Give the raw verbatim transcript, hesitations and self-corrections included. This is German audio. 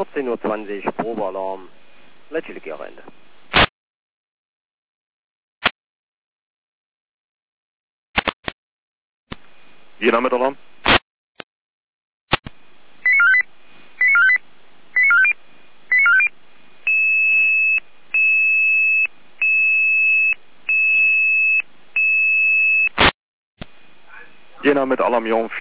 vierzehn Uhr zwanzig, Probealarm, Leitschilke Ende. Jena mit Alarm. Jena mit Alarm, Jung.